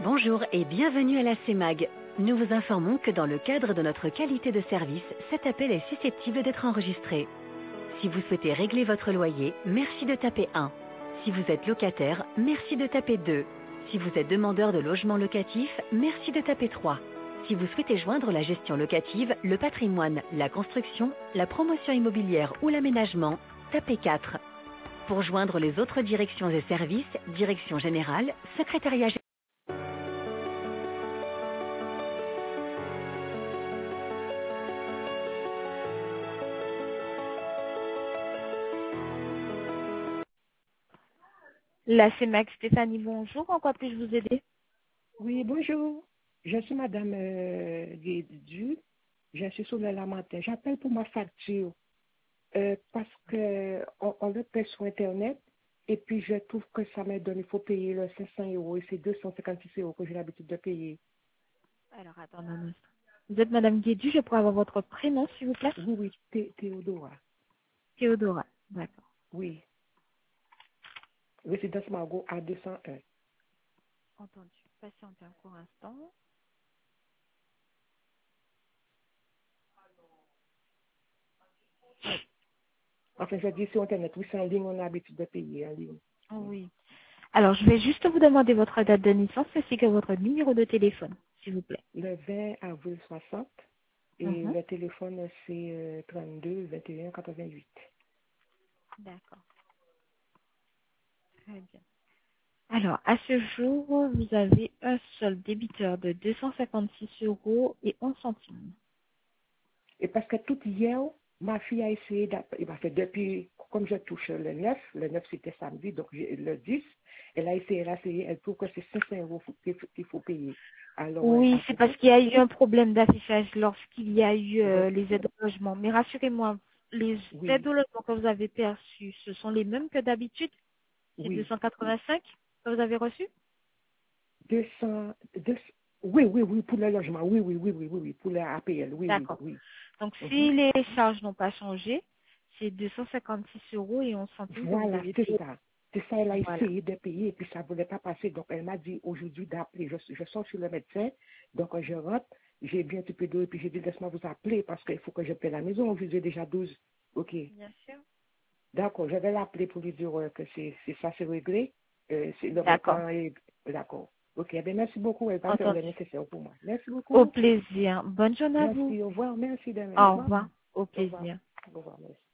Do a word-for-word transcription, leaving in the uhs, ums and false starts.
Bonjour et bienvenue à la C E M A G. Nous vous informons que dans le cadre de notre qualité de service, cet appel est susceptible d'être enregistré. Si vous souhaitez régler votre loyer, merci de taper un. Si vous êtes locataire, merci de taper deux. Si vous êtes demandeur de logement locatif, merci de taper trois. Si vous souhaitez joindre la gestion locative, le patrimoine, la construction, la promotion immobilière ou l'aménagement, tapez quatre. Pour joindre les autres directions et services, direction générale, secrétariat général. La C E M A G Stéphanie, bonjour. En quoi puis-je vous aider? Oui, bonjour. Je suis Madame euh, Guédu. Je suis sur le Lamentin. J'appelle pour ma facture euh, parce que on, on le paie sur Internet et puis je trouve que ça me donne, il faut payer le cinq cents euros et c'est deux cent cinquante-six euros que j'ai l'habitude de payer. Alors, attendez un instant. Vous êtes Madame Guédu, je pourrais avoir votre prénom, s'il vous plaît? Oui, oui, Thé- Théodora. Théodora. D'accord. Oui. Résidence Margot à deux cent un. Entendu. Patientez un court instant. Enfin, je dis sur Internet, oui, c'est en ligne, on a l'habitude de payer en ligne. Oui. Alors, je vais juste vous demander votre date de naissance ainsi que votre numéro de téléphone, s'il vous plaît. Le vingt avril soixante et Mhm. le téléphone c'est euh, trente-deux vingt et un quatre-vingt-huit. D'accord. Très bien. Alors, à ce jour, vous avez un seul débiteur de deux cent cinquante-six euros et onze centimes. Et parce que tout hier, ma fille a essayé, d'app- il m'a fait depuis, comme je touche le neuf, le neuf c'était samedi, donc j'ai- le dix, elle a essayé, elle a essayé, elle trouve que c'est cinq cents euros qu'il faut, qu'il faut payer. Alors, euh, Oui, à c'est tout parce fait, qu'il y a eu un problème d'affichage lorsqu'il y a eu je euh, les aides sais, au logement. Mais rassurez-moi, les aides oui, au logement que vous avez perçues, ce sont les mêmes que d'habitude? C'est oui, deux cent quatre-vingt-cinq que vous avez reçu? deux cents, deux cents, oui, oui, oui, pour le logement, oui, oui, oui, oui, oui, oui, pour la A P L, oui, oui, D'accord. oui. Donc, Mhm. si les charges n'ont pas changé, c'est deux cent cinquante-six euros et onze centimes que vous Voilà, devez c'est payer. ça. C'est ça, elle a Voilà. essayé de payer et puis ça ne voulait pas passer. Donc, elle m'a dit aujourd'hui d'appeler. Je, je sors sur le médecin, donc je rentre, j'ai bien occupé d'eau et puis j'ai dit laisse-moi vous appeler parce qu'il faut que je paie la maison. Aujourd'hui, j'ai déjà douze. OK. Bien sûr. D'accord, je vais l'appeler pour lui dire euh, que c'est c'est ça, c'est réglé. Euh, c'est le D'accord. montant est... D'accord. OK, eh bien, merci beaucoup. Elle va faire le Entendu. nécessaire pour moi. Merci Au beaucoup. plaisir. Bonne journée à vous. Merci, au revoir. Merci, demain. Au Au revoir. revoir. Au Au revoir. plaisir. Au revoir, merci.